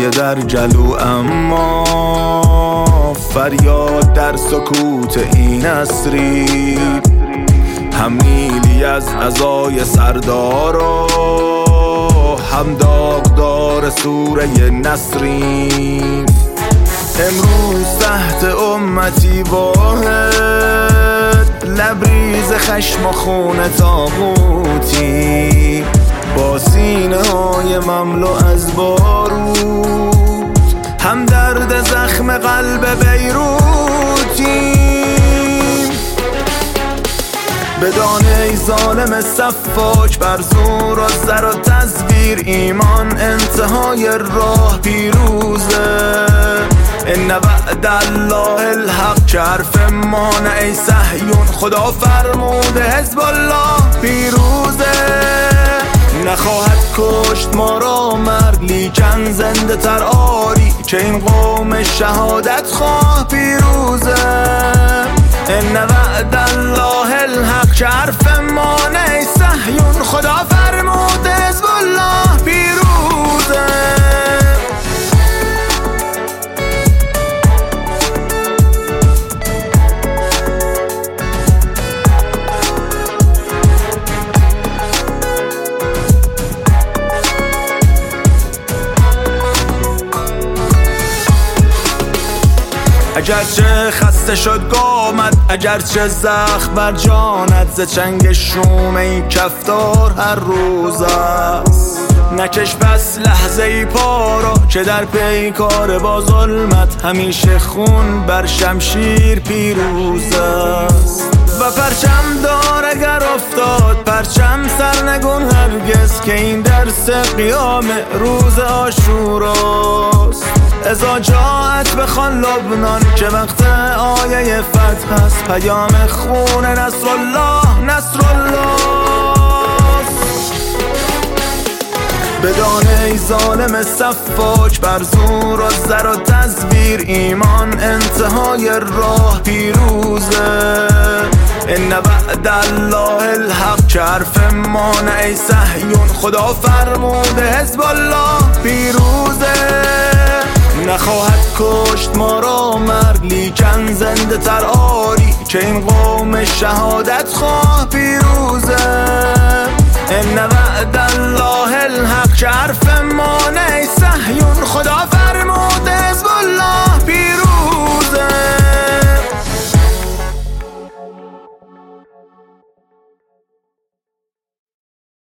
گریه در جلو، اما فریاد در سکوت این عصری. هم نیلی از عزای سردار و هم داغدار سوره نسرین. امروز تحت امتی واحد، لبریز خشم و خون تاغوتی، با سینه های مملو از بارود، هم درد زخم قلب بیروتی. بدانه ای ظالم صفاک، بر زور و زر و تزویر ایمان انتهای راه پیروزه. ان وعد الله الحق، که حرف ما نه ای صهیون، خدا فرموده حزب الله پیروزه. نخواهد کشت ما را مرد، لیکن زنده تر آری، که این قوم شهادت خواه پیروزه. ان وعد الله الحق، که حرف ما نه ای صهیون، خدا فرموده حزب الله پیروزه. اگرچه خسته شد گامت، اگرچه زخم بر جانت، ز چنگ شوم این کفتار هر روز است. نکش پس لحظه ای پا را، که در پیکار با ظلمت، همیشه خون بر شمشیر پیروز است. و پرچم دار اگر افتاد، پرچم سر نگون هرگز، که این درس قیام روز عاشوراست. ازا جاعت بخوان لبنان، که وقت آیه فتح است، پیام خون نصرالله نصرالله. بدانه ای ظالم صفاک، بر زور و زر و تزویر ایمان انتهای راه پیروزه. ان وعد الله الحق، که حرف ما نه ای صهیون، خدا فرموده حزب الله پیروزه. نخواهد کشت ما را مرد، لیکن زنده تر آری، که این قوم شهادت خواه پیروزه. ان وعد الله الحق، که حرف ما نه ای صهیون، خدا